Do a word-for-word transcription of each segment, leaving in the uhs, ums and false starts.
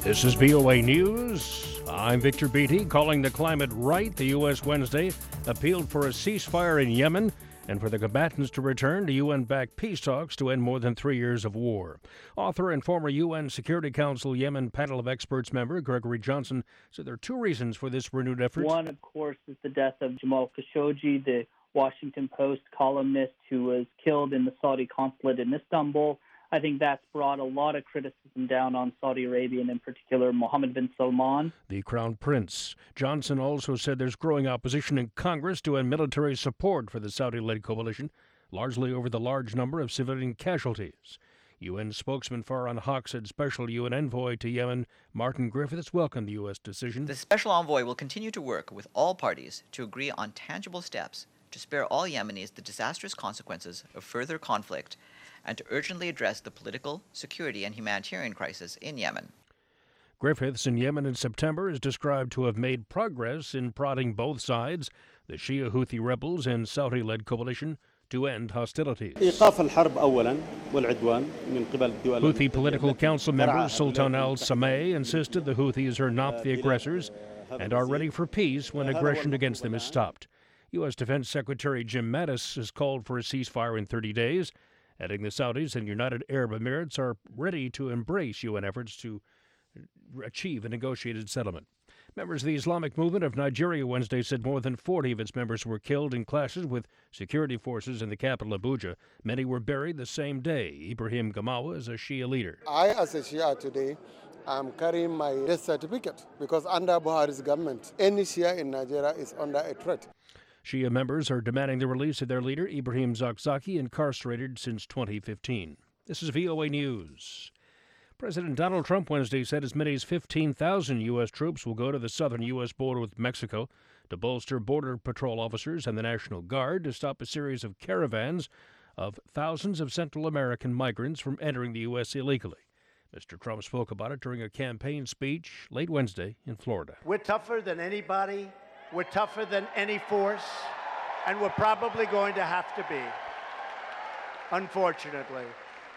This is V O A News. I'm Victor Beatty, calling the climate right. The U S Wednesday appealed for a ceasefire in Yemen and for the combatants to return to U N-backed peace talks to end more than three years of war. Author and former U N Security Council Yemen panel of experts member Gregory Johnson said there are two reasons for this renewed effort. One, of course, is the death of Jamal Khashoggi, the Washington Post columnist who was killed in the Saudi consulate in Istanbul. I think that's brought a lot of criticism down on Saudi Arabia and in particular Mohammed bin Salman. The Crown Prince. Johnson also said there's growing opposition in Congress to end military support for the Saudi-led coalition, largely over the large number of civilian casualties. U N spokesman Farhan Haq said Special U N Envoy to Yemen Martin Griffiths welcomed the U S decision. The Special Envoy will continue to work with all parties to agree on tangible steps to spare all Yemenis the disastrous consequences of further conflict and to urgently address the political, security, and humanitarian crisis in Yemen. Griffiths in Yemen in September is described to have made progress in prodding both sides, the Shia Houthi rebels and Saudi-led coalition, to end hostilities. Houthi political council member Sultan al-Sameh insisted the Houthis are not the aggressors and are ready for peace when aggression against them is stopped. U S Defense Secretary Jim Mattis has called for a ceasefire in thirty days, adding the Saudis and United Arab Emirates are ready to embrace U N efforts to achieve a negotiated settlement. Members of the Islamic Movement of Nigeria Wednesday said more than forty of its members were killed in clashes with security forces in the capital Abuja. Many were buried the same day. Ibrahim Gamawa is a Shia leader. I, as a Shia today, am carrying my death certificate because under Buhari's government, any Shia in Nigeria is under a threat. Shia members are demanding the release of their leader, Ibrahim Zakzaki, incarcerated since twenty fifteen. This is V O A News. President Donald Trump Wednesday said as many as fifteen thousand U S troops will go to the southern U S border with Mexico to bolster Border Patrol officers and the National Guard to stop a series of caravans of thousands of Central American migrants from entering the U S illegally. Mister Trump spoke about it during a campaign speech late Wednesday in Florida. We're tougher than anybody. We're tougher than any force, and we're probably going to have to be, unfortunately.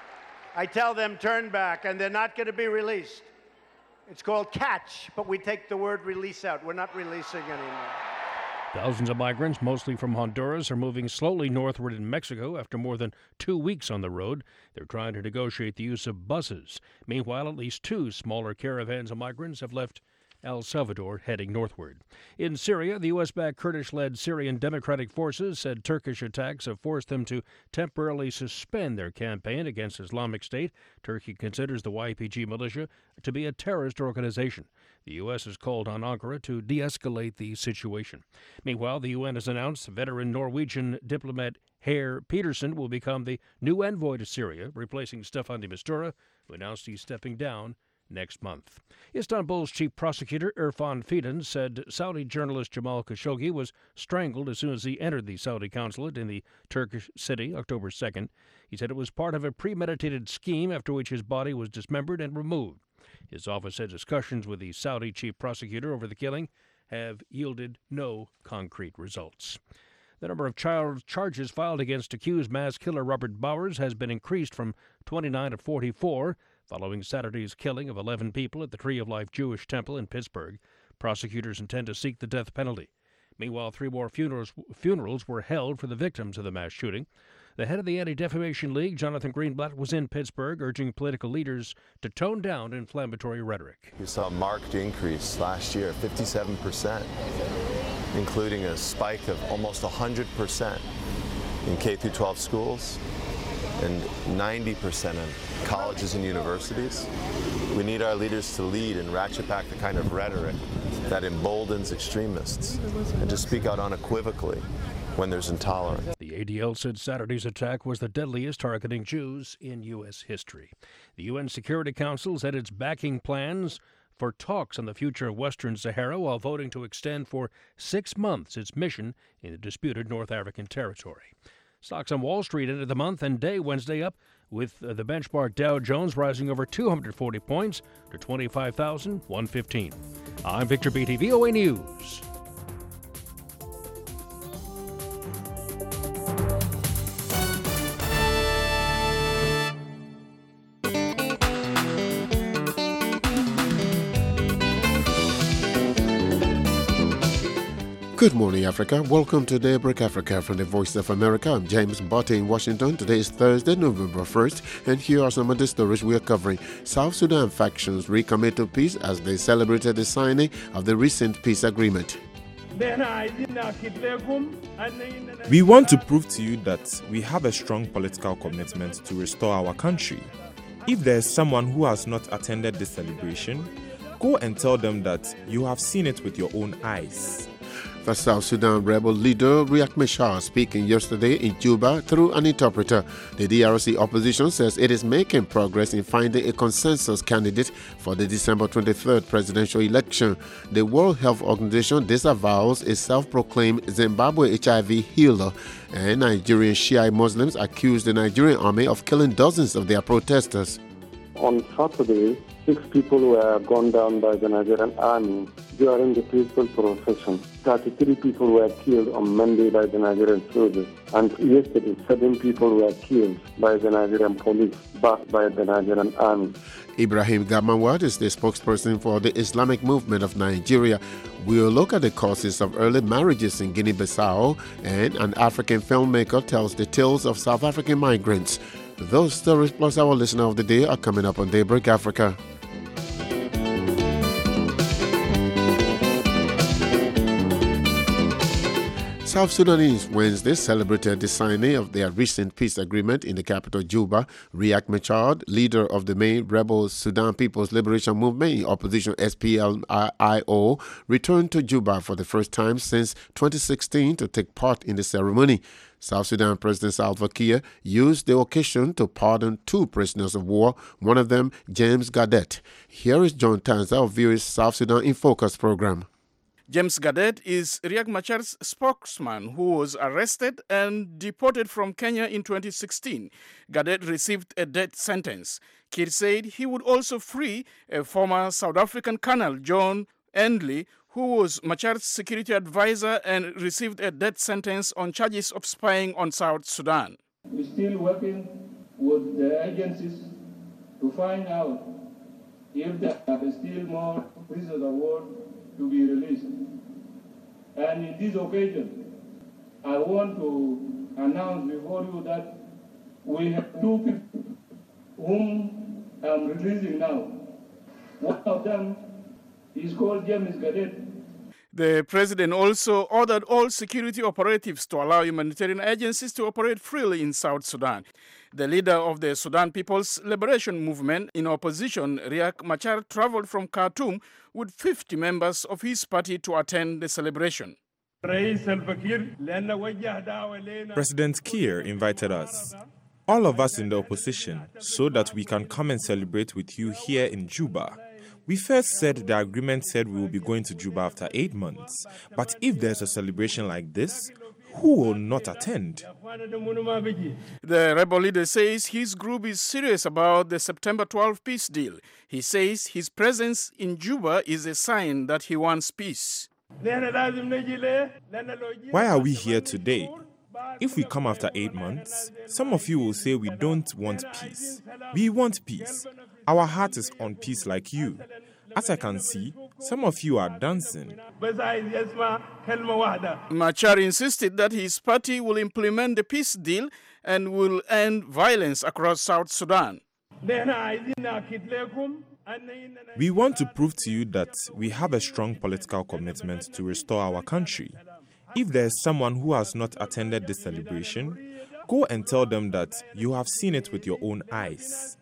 I tell them turn back, and they're not going to be released. It's called catch, but we take the word release out. We're not releasing anymore. Thousands of migrants, mostly from Honduras, are moving slowly northward in Mexico after more than two weeks on the road. They're trying to negotiate the use of buses. Meanwhile, at least two smaller caravans of migrants have left El Salvador, heading northward. In Syria, the U S-backed Kurdish-led Syrian Democratic Forces said Turkish attacks have forced them to temporarily suspend their campaign against Islamic State. Turkey considers the Y P G militia to be a terrorist organization. The U S has called on Ankara to de-escalate the situation. Meanwhile, the U N has announced veteran Norwegian diplomat Geir Peterson will become the new envoy to Syria, replacing Stefan de Mistura, who announced he's stepping down next month. Istanbul's chief prosecutor Irfan Fidan said Saudi journalist Jamal Khashoggi was strangled as soon as he entered the Saudi consulate in the Turkish city October second. He said it was part of a premeditated scheme after which his body was dismembered and removed. His office said discussions with the Saudi chief prosecutor over the killing have yielded no concrete results. The number of child charges filed against accused mass killer Robert Bowers has been increased from twenty-nine to forty-four. Following Saturday's killing of eleven people at the Tree of Life Jewish Temple in Pittsburgh. Prosecutors intend to seek the death penalty. Meanwhile, three more funerals, funerals were held for the victims of the mass shooting. The head of the Anti-Defamation League, Jonathan Greenblatt, was in Pittsburgh urging political leaders to tone down inflammatory rhetoric. We saw a marked increase last year, fifty-seven percent, including a spike of almost one hundred percent in K through twelve schools and ninety percent in colleges and universities. We need our leaders to lead and ratchet back the kind of rhetoric that emboldens extremists and to speak out unequivocally when there's intolerance. The A D L said Saturday's attack was the deadliest targeting Jews in U S history. The U N Security Council said it's backing plans for talks on the future of Western Sahara while voting to extend for six months its mission in the disputed North African territory. Stocks on Wall Street ended the month and day Wednesday up, with the benchmark Dow Jones rising over two hundred forty points to twenty-five thousand one hundred fifteen. I'm Victor Beatty, V O A News. Good morning, Africa. Welcome to Daybreak Africa from the Voice of America. I'm James Botte in Washington. Today is Thursday, November first, and here are some of the stories we are covering. South Sudan factions recommit to peace as they celebrated the signing of the recent peace agreement. We want to prove to you that we have a strong political commitment to restore our country. If there is someone who has not attended this celebration, go and tell them that you have seen it with your own eyes. The South Sudan rebel leader Riek Machar speaking yesterday in Juba through an interpreter. The D R C opposition says it is making progress in finding a consensus candidate for the December twenty-third presidential election. The World Health Organization disavows a self-proclaimed Zimbabwe H I V healer, and Nigerian Shia Muslims accuse the Nigerian army of killing dozens of their protesters. On Saturday, six people were gunned down by the Nigerian army during the peaceful procession. thirty-three people were killed on Monday by the Nigerian soldiers. And yesterday, seven people were killed by the Nigerian police, backed by the Nigerian army. Ibrahim Gamanwad is the spokesperson for the Islamic movement of Nigeria. We'll look at the causes of early marriages in Guinea-Bissau, and an African filmmaker tells the tales of South African migrants. Those stories plus our listener of the day are coming up on Daybreak Africa. South Sudanese Wednesday celebrated the signing of their recent peace agreement in the capital Juba. Riek Machar, leader of the main rebel Sudan People's Liberation Movement in opposition S P L I O, returned to Juba for the first time since twenty sixteen to take part in the ceremony. South Sudan President Salva Kiir used the occasion to pardon two prisoners of war, one of them James Gadet. Here is John Tanza of V O A's South Sudan in Focus program. James Gadet is Riek Machar's spokesman who was arrested and deported from Kenya in twenty sixteen. Gadet received a death sentence. Kiir said he would also free a former South African colonel, John Endley, who was Machar's security advisor and received a death sentence on charges of spying on South Sudan. We're still working with the agencies to find out if there are still more prisoners of war to be released. And in this occasion, I want to announce before you that we have two people whom I'm releasing now. One of them is called James Gadet. The president also ordered all security operatives to allow humanitarian agencies to operate freely in South Sudan. The leader of the Sudan People's Liberation Movement in opposition, Riek Machar, traveled from Khartoum with fifty members of his party to attend the celebration. President Kiir invited us, all of us in the opposition, so that we can come and celebrate with you here in Juba. We first said the agreement said we will be going to Juba after eight months. But if there's a celebration like this, who will not attend? The rebel leader says his group is serious about the September twelfth peace deal. He says his presence in Juba is a sign that he wants peace. Why are we here today? If we come after eight months, some of you will say we don't want peace. We want peace. Our heart is on peace like you. As I can see, some of you are dancing. Machar insisted that his party will implement the peace deal and will end violence across South Sudan. We want to prove to you that we have a strong political commitment to restore our country. If there is someone who has not attended this celebration, go and tell them that you have seen it with your own eyes.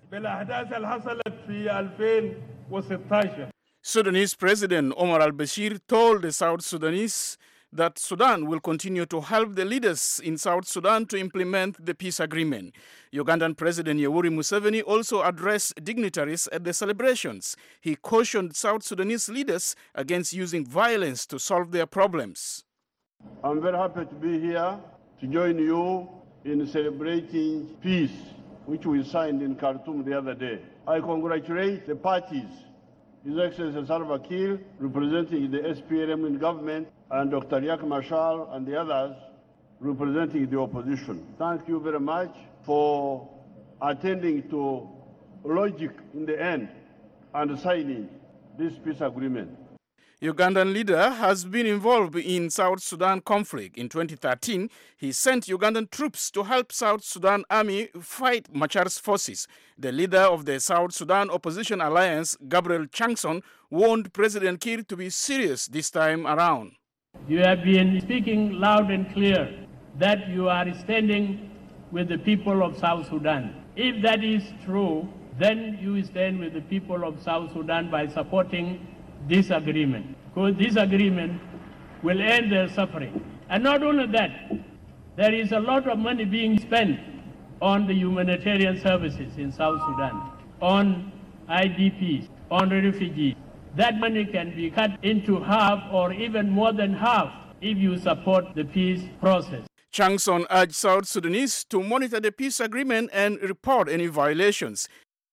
Sudanese President Omar al-Bashir told the South Sudanese that Sudan will continue to help the leaders in South Sudan to implement the peace agreement. Ugandan President Yoweri Museveni also addressed dignitaries at the celebrations. He cautioned South Sudanese leaders against using violence to solve their problems. I'm very happy to be here to join you in celebrating peace, which we signed in Khartoum the other day. I congratulate the parties, His Excellency Salva Kiir, representing the S P L M in government, and Doctor Riek Machar and the others representing the opposition. Thank you very much for attending to logic in the end and signing this peace agreement. Ugandan leader has been involved in South Sudan conflict. In twenty thirteen, he sent Ugandan troops to help South Sudan army fight Machar's forces. The leader of the South Sudan Opposition Alliance, Gabriel Changson, warned President Kiir to be serious this time around. You have been speaking loud and clear that you are standing with the people of South Sudan. If that is true, then you stand with the people of South Sudan by supporting this agreement, because this agreement will end their suffering. And not only that, there is a lot of money being spent on the humanitarian services in South Sudan, on I D Ps, on refugees. That money can be cut into half or even more than half if you support the peace process. Changson urged South Sudanese to monitor the peace agreement and report any violations.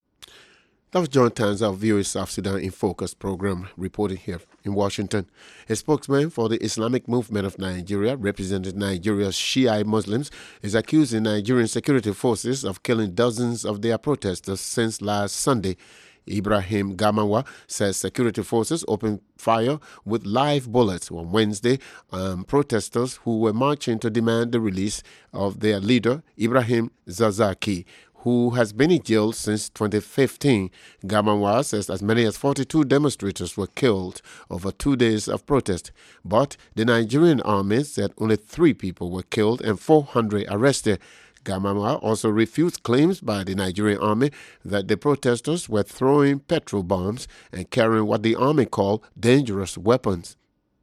That was John Tanza of V O A South Sudan in Focus program, reporting here in Washington. A spokesman for the Islamic Movement of Nigeria, representing Nigeria's Shia Muslims, is accusing Nigerian security forces of killing dozens of their protesters since last Sunday. Ibrahim Gamawa says security forces opened fire with live bullets on Wednesday on protesters who were marching to demand the release of their leader, Ibrahim Zazaki, who has been in jail since twenty fifteen. Gamawa says as many as forty-two demonstrators were killed over two days of protest. But the Nigerian army said only three people were killed and four hundred arrested. Gamawa also refused claims by the Nigerian army that the protesters were throwing petrol bombs and carrying what the army called dangerous weapons.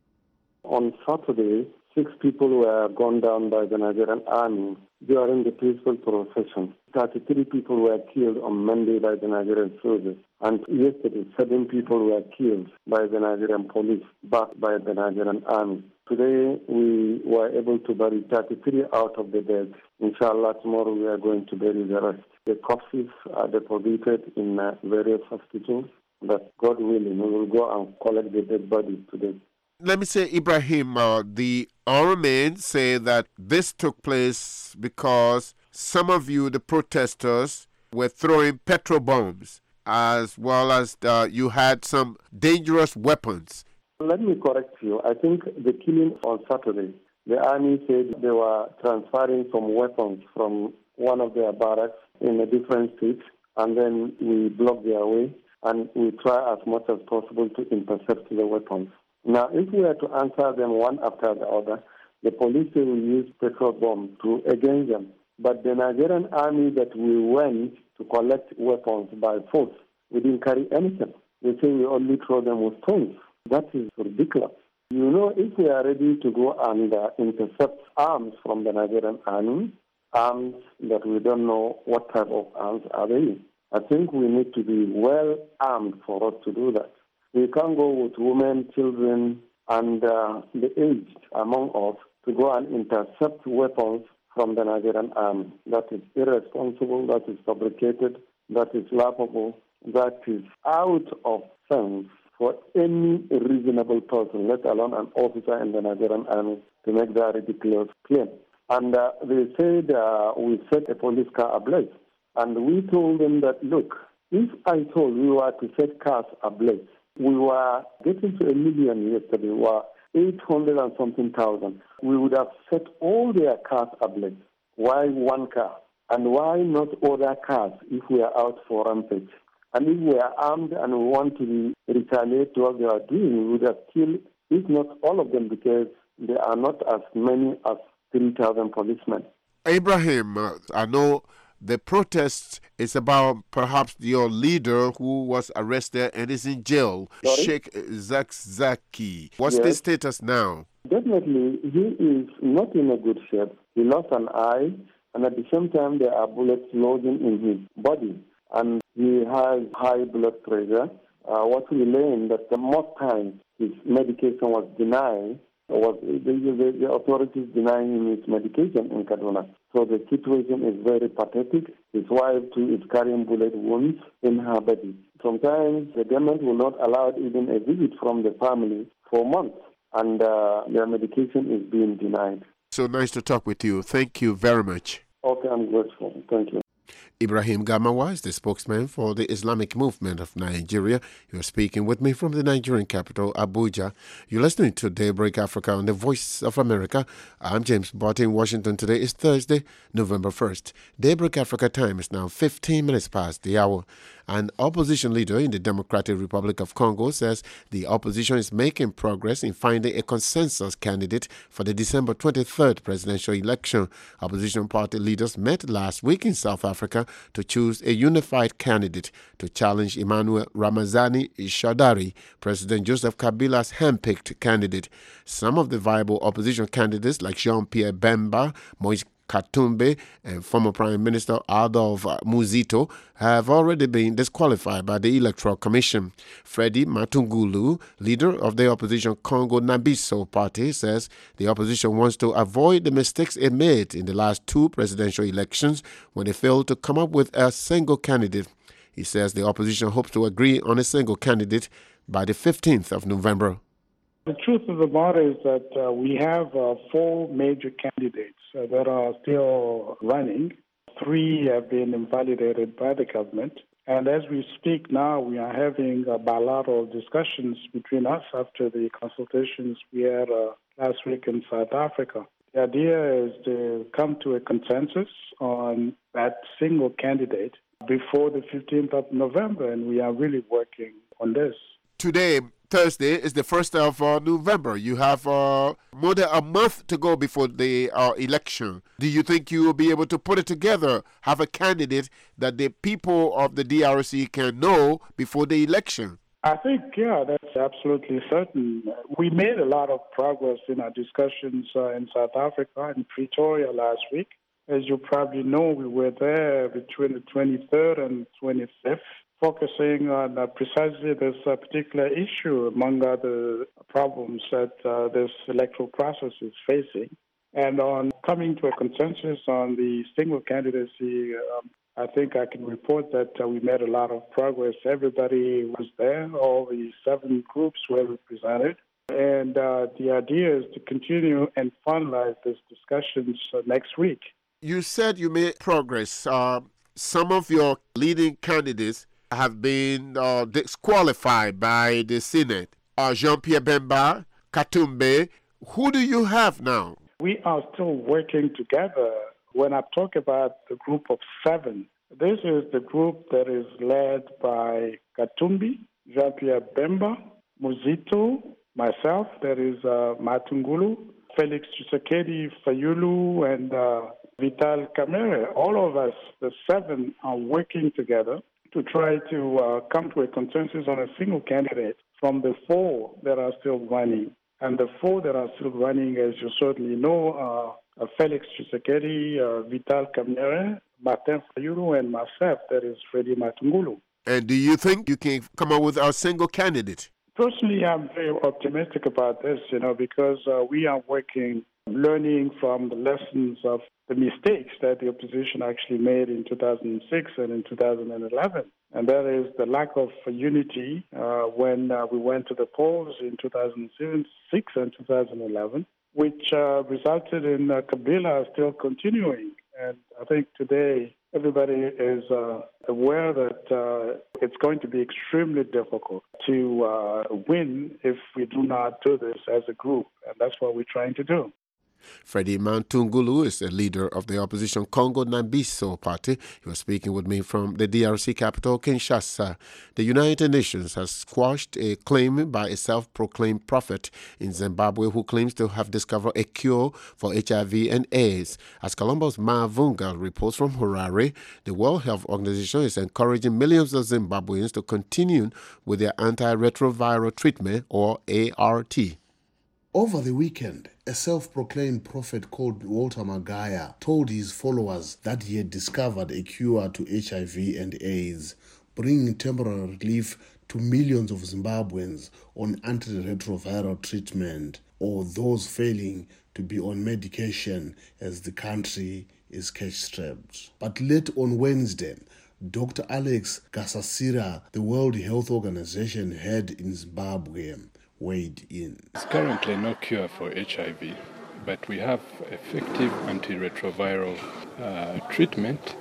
On Saturday, six people were gunned down by the Nigerian army during the peaceful procession. thirty-three people were killed on Monday by the Nigerian soldiers. And yesterday, seven people were killed by the Nigerian police, backed by the Nigerian army. Today, we were able to bury thirty-three out of the dead. Inshallah, tomorrow we are going to bury the rest. The corpses are deposited in uh, various hospitals, but God willing, we will go and collect the dead bodies today. Let me say, Ibrahim, uh, the army say that this took place because some of you, the protesters, were throwing petrol bombs, as well as uh, you had some dangerous weapons. Let me correct you. I think the killing on Saturday, the army said they were transferring some weapons from one of their barracks in a different state, and then we blocked their way, and we try as much as possible to intercept the weapons. Now, if we are to answer them one after the other, the police will use petrol bombs to against them. But the Nigerian army that we went to collect weapons by force, we didn't carry anything. They say we only throw them with stones. That is ridiculous. You know, if we are ready to go and uh, intercept arms from the Nigerian army, arms that we don't know what type of arms are they, I think we need to be well armed for us to do that. We can't go with women, children, and uh, the aged among us to go and intercept weapons from the Nigerian army. That is irresponsible, that is fabricated, that is laughable, that is out of sense for any reasonable person, let alone an officer in the Nigerian army, to make that ridiculous claim. And uh, they said uh, we set a police car ablaze. And we told them that, look, if I told we were to set cars ablaze, we were getting to a million yesterday, we were eight hundred and something thousand. We would have set all their cars ablaze. Why one car? And why not other cars if we are out for rampage? And if we are armed and we want to retaliate to what they are doing, we would have killed, if not all of them, because there are not as many as three thousand policemen. Ibrahim, uh, I know the protest is about perhaps your leader who was arrested and is in jail, Sorry? Sheikh Zakzaki. What's Yes. the status now? Definitely, he is not in a good shape. He lost an eye, and at the same time, there are bullets lodging in his body. And he has high blood pressure. Uh, what we learned that the most times his medication was denied, was the, the, the authorities denying him his medication in Kaduna. So the situation is very pathetic. His wife too is carrying bullet wounds in her body. Sometimes the government will not allow even a visit from the family for months, and uh, their medication is being denied. So nice to talk with you. Thank you very much. Okay, I'm grateful. Thank you. Ibrahim Gamawa is the spokesman for the Islamic Movement of Nigeria. You are speaking with me from the Nigerian capital, Abuja. You're listening to Daybreak Africa on the Voice of America. I'm James Botte in Washington. Today is Thursday, November first. Daybreak Africa time is now fifteen minutes past the hour. An opposition leader in the Democratic Republic of Congo says the opposition is making progress in finding a consensus candidate for the December twenty-third presidential election. Opposition party leaders met last week in South Africa to choose a unified candidate to challenge Emmanuel Ramazani Shadary, President Joseph Kabila's handpicked candidate. Some of the viable opposition candidates like Jean-Pierre Bemba, Moise Katumbi, and former Prime Minister Adolphe Muzito have already been disqualified by the Electoral Commission. Freddy Matungulu, leader of the opposition Congo Nabiso party, says the opposition wants to avoid the mistakes it made in the last two presidential elections when it failed to come up with a single candidate. He says the opposition hopes to agree on a single candidate by the fifteenth of November. The truth of the matter is that uh, we have uh, four major candidates uh, that are still running. Three have been invalidated by the government. And as we speak now, we are having uh, bilateral discussions between us after the consultations we had uh, last week in South Africa. The idea is to come to a consensus on that single candidate before the fifteenth of November, and we are really working on this. Today, Thursday, is the first of uh, November. You have uh, more than a month to go before the uh, election. Do you think you will be able to put it together, have a candidate that the people of the D R C can know before the election? I think, yeah, that's absolutely certain. We made a lot of progress in our discussions uh, in South Africa, in Pretoria last week. As you probably know, we were there between the twenty-third and twenty-fifth. Focusing on uh, precisely this uh, particular issue, among other problems that uh, this electoral process is facing, and on coming to a consensus on the single candidacy. Um, I think I can report that uh, we made a lot of progress. Everybody was there. All the seven groups were represented. And uh, the idea is to continue and finalize these discussions uh, next week. You said you made progress. Uh, some of your leading candidates have been uh, disqualified by the Senate. Uh, Jean-Pierre Bemba, Katumbi. Who do you have now? We are still working together. When I talk about the group of seven, this is the group that is led by Katumbi, Jean-Pierre Bemba, Muzito, myself, that is uh, Matungulu, Felix Tshisekedi Fayulu, and uh, Vital Kamerhe. All of us, the seven, are working together to try to uh, come to a consensus on a single candidate from the four that are still running. And the four that are still running, as you certainly know, are uh, Felix Tshisekedi, uh, Vital Kamerhe, Martin Fayulu, and myself, that is Freddy Matungulu. And do you think you can come up with a single candidate? Personally, I'm very optimistic about this, you know, because uh, we are working, learning from the lessons of the mistakes that the opposition actually made in two thousand six and in two thousand eleven. And that is the lack of unity uh, when uh, we went to the polls in two thousand six and two thousand eleven, which uh, resulted in uh, Kabila still continuing. And I think today everybody is uh, aware that uh, it's going to be extremely difficult to uh, win if we do not do this as a group. And that's what we're trying to do. Freddy Matungulu is the leader of the opposition Congo Nabiso party. He was speaking with me from the D R C capital, Kinshasa. The United Nations has squashed a claim by a self-proclaimed prophet in Zimbabwe who claims to have discovered a cure for H I V and AIDS. As Columbus Mavunga reports from Harare, the World Health Organization is encouraging millions of Zimbabweans to continue with their antiretroviral treatment, or A R T. Over the weekend, a self-proclaimed prophet called Walter Magaya told his followers that he had discovered a cure to H I V and AIDS, bringing temporary relief to millions of Zimbabweans on antiretroviral treatment, or those failing to be on medication as the country is cash-strapped. But late on Wednesday, Doctor Alex Gasasira, the World Health Organization head in Zimbabwe, weighed in. There's currently no cure for H I V, but we have effective antiretroviral uh, treatment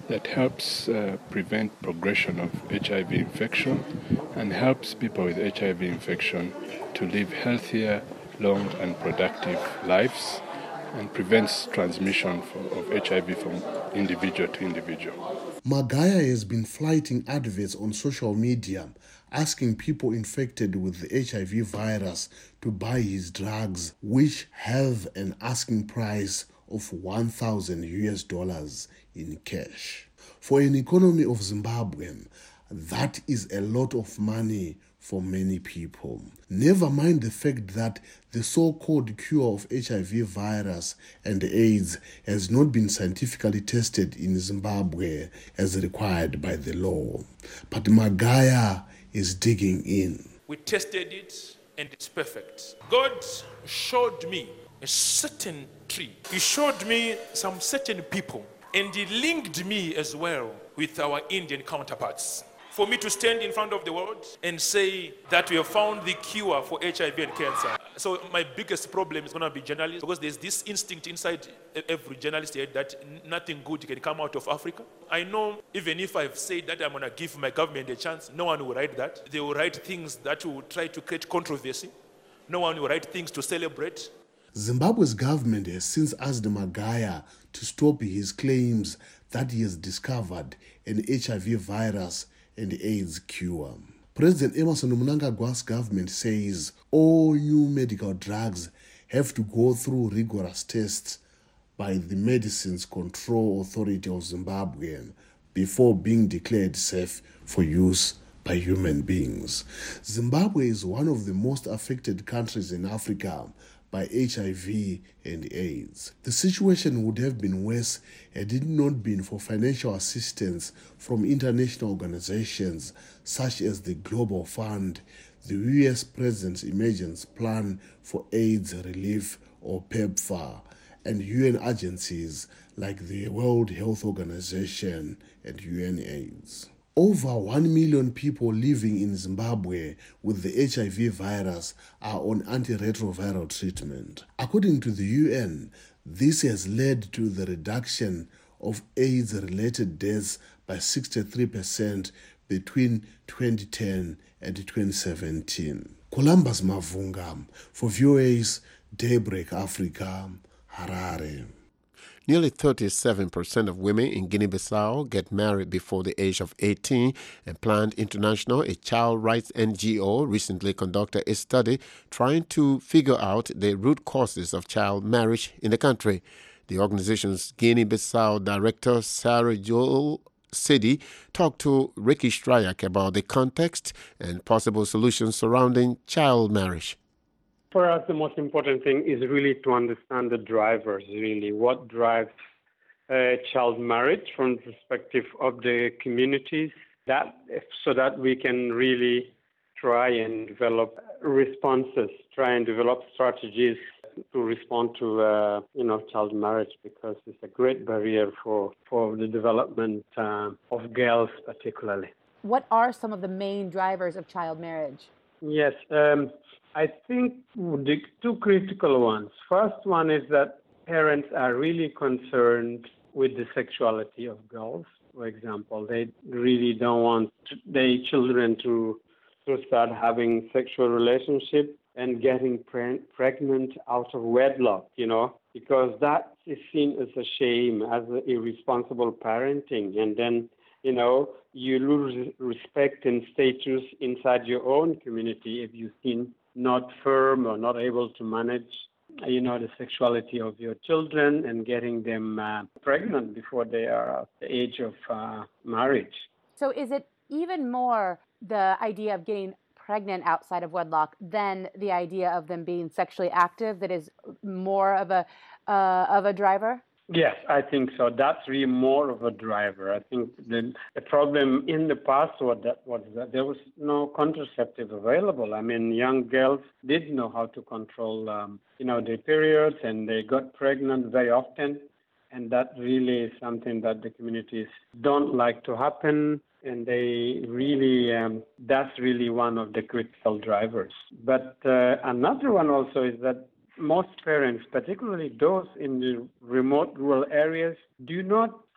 that helps uh, prevent progression of H I V infection and helps people with H I V infection to live healthier, long and productive lives, and prevents transmission for, of H I V from individual to individual. Magaya has been flighting adverts on social media asking people infected with the H I V virus to buy his drugs, which have an asking price of one thousand U S dollars in cash. For an economy of Zimbabwe, that is a lot of money for many people. Never mind the fact that the so-called cure of H I V virus and AIDS has not been scientifically tested in Zimbabwe as required by the law. But Magaya is digging in. We tested it and it's perfect. God showed me a certain tree. He showed me some certain people, and he linked me as well with our Indian counterparts. For me to stand in front of the world and say that we have found the cure for H I V and cancer. So my biggest problem is going to be journalists, because there's this instinct inside every journalist here that nothing good can come out of Africa. I know even if I've said that I'm going to give my government a chance, no one will write that. They will write things that will try to create controversy. No one will write things to celebrate. Zimbabwe's government has since asked Magaya to stop his claims that he has discovered an H I V virus and AIDS cure. President Emmerson Mnangagwa's government says all new medical drugs have to go through rigorous tests by the Medicines Control Authority of Zimbabwe before being declared safe for use by human beings. Zimbabwe is one of the most affected countries in Africa by H I V and AIDS. The situation would have been worse had it not been for financial assistance from international organizations such as the Global Fund, the U S President's Emergency Plan for AIDS Relief, or PEPFAR, and U N agencies like the World Health Organization and U N AIDS. Over one million people living in Zimbabwe with the H I V virus are on antiretroviral treatment. According to the U N, this has led to the reduction of AIDS-related deaths by sixty-three percent between twenty ten and twenty seventeen. Columbus Mavunga for V O A's Daybreak Africa, Harare. Nearly thirty-seven percent of women in Guinea-Bissau get married before the age of eighteen, and Planned International, a child rights N G O, recently conducted a study trying to figure out the root causes of child marriage in the country. The organization's Guinea-Bissau director, Sarah Joel Sidi, talked to Ricky Strayak about the context and possible solutions surrounding child marriage. For us, the most important thing is really to understand the drivers, really, what drives uh, child marriage from the perspective of the communities, that so that we can really try and develop responses, try and develop strategies to respond to, uh, you know, child marriage, because it's a great barrier for, for the development uh, of girls particularly. What are some of the main drivers of child marriage? Yes, um, I think the two critical ones. First one is that parents are really concerned with the sexuality of girls. For example, they really don't want their children to, to start having sexual relationships and getting pre- pregnant out of wedlock, you know, because that is seen as a shame, as irresponsible parenting. And then, you know, you lose respect and status inside your own community if you've seen not firm or not able to manage, you know, the sexuality of your children and getting them uh, pregnant before they are at the age of uh, marriage. So is it even more the idea of getting pregnant outside of wedlock than the idea of them being sexually active that is more of a uh, of a driver? Yes, I think so. That's really more of a driver. I think the, the problem in the past was that, was that there was no contraceptive available. I mean, young girls did know how to control, um, you know, their periods, and they got pregnant very often. And that really is something that the communities don't like to happen. And they really, um, that's really one of the critical drivers. But uh, another one also is that most parents, particularly those in the remote rural areas, do not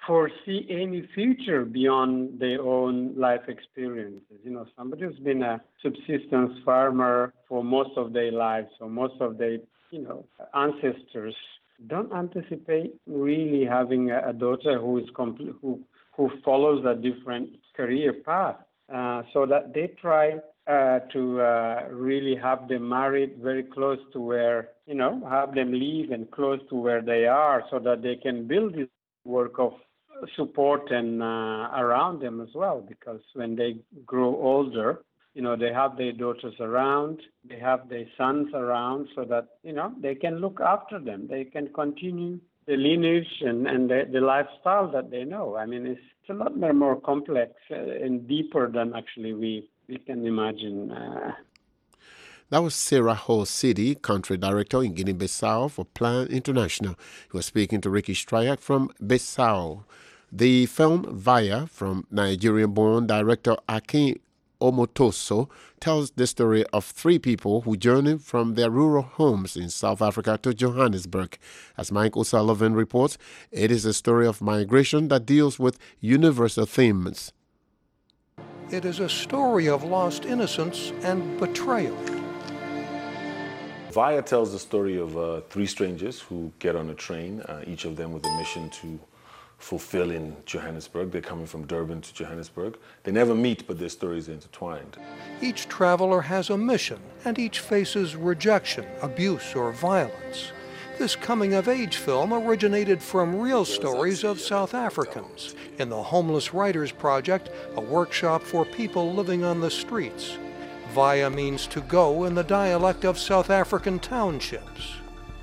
foresee any future beyond their own life experiences. You know, somebody who's been a subsistence farmer for most of their lives, or most of their, you know, ancestors, don't anticipate really having a, a daughter who is compl- who who follows a different career path. Uh, so that they try uh, to uh, really have them married very close to where, you know, have them live and close to where they are, so that they can build this work of support and uh, around them as well. Because when they grow older, you know, they have their daughters around, they have their sons around, so that, you know, they can look after them. They can continue the lineage and, and the, the lifestyle that they know. I mean, it's, it's a lot more complex uh, and deeper than actually we, we can imagine. Uh, That was Sarah Ho Sidi, country director in Guinea-Bissau for Plan International, who was speaking to Ricky Stryak from Bissau. The film Vaya, from Nigerian-born director Akin Omotoso, tells the story of three people who journeyed from their rural homes in South Africa to Johannesburg. As Mike O'Sullivan reports, it is a story of migration that deals with universal themes. It is a story of lost innocence and betrayal. Vaya tells the story of uh, three strangers who get on a train, uh, each of them with a mission to fulfill in Johannesburg. They're coming from Durban to Johannesburg. They never meet, but their stories are intertwined. Each traveler has a mission, and each faces rejection, abuse, or violence. This coming-of-age film originated from real stories of South Africans in the Homeless Writers Project, a workshop for people living on the streets. Vaya means to go in the dialect of South African townships.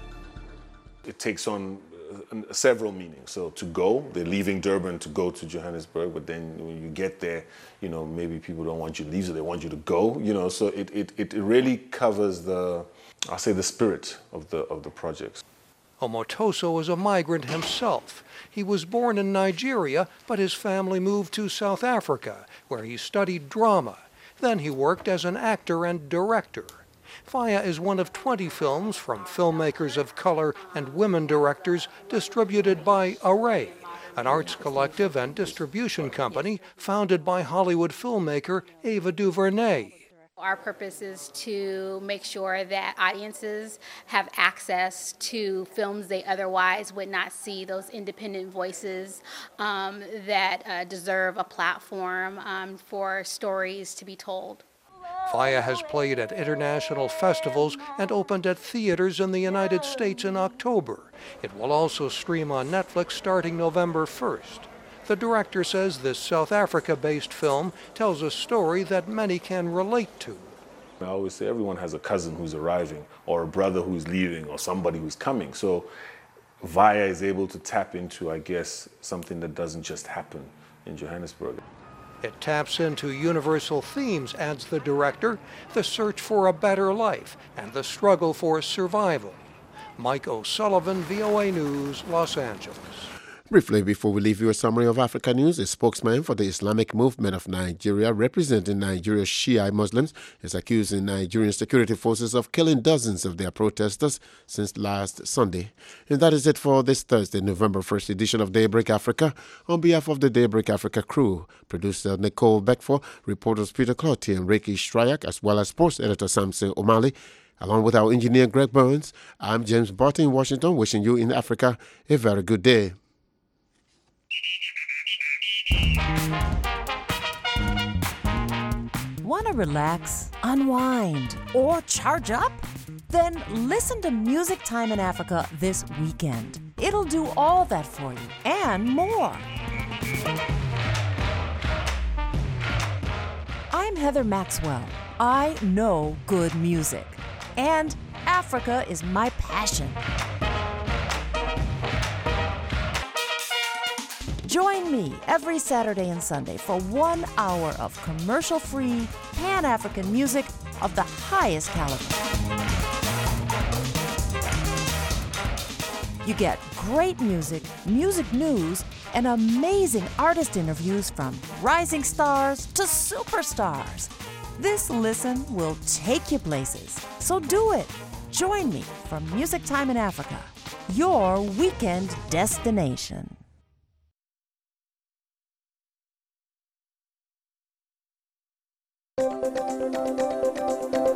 It takes on uh, several meanings. So to go, they're leaving Durban to go to Johannesburg, but then when you get there, you know, maybe people don't want you to leave, so they want you to go, you know, so it, it, it really covers the, I'll say, the spirit of the, of the projects. Omotoso is a migrant himself. He was born in Nigeria, but his family moved to South Africa, where he studied drama. Then he worked as an actor and director. Vaya is one of twenty films from filmmakers of color and women directors distributed by Array, an arts collective and distribution company founded by Hollywood filmmaker Ava DuVernay. Our purpose is to make sure that audiences have access to films they otherwise would not see, those independent voices um, that uh, deserve a platform um, for stories to be told. Vaya has played at international festivals and opened at theaters in the United States in October. It will also stream on Netflix starting November first. The director says this South Africa-based film tells a story that many can relate to. I always say everyone has a cousin who's arriving, or a brother who's leaving, or somebody who's coming. So Vaya is able to tap into, I guess, something that doesn't just happen in Johannesburg. It taps into universal themes, adds the director, the search for a better life and the struggle for survival. Mike O'Sullivan, V O A News, Los Angeles. Briefly, before we leave you a summary of Africa news, a spokesman for the Islamic Movement of Nigeria, representing Nigeria's Shia Muslims, is accusing Nigerian security forces of killing dozens of their protesters since last Sunday. And that is it for this Thursday, November first edition of Daybreak Africa. On behalf of the Daybreak Africa crew, producer Nicole Beckford, reporters Peter Cloutier and Ricky Stryak, as well as sports editor Samson O'Malley, along with our engineer Greg Burns, I'm James Barton in Washington, wishing you in Africa a very good day. Want to relax, unwind, or charge up? Then listen to Music Time in Africa this weekend. It'll do all that for you and more. I'm Heather Maxwell. I know good music, and Africa is my passion. Join me every Saturday and Sunday for one hour of commercial-free, Pan-African music of the highest caliber. You get great music, music news, and amazing artist interviews from rising stars to superstars. This listen will take you places, so do it. Join me for Music Time in Africa, your weekend destination.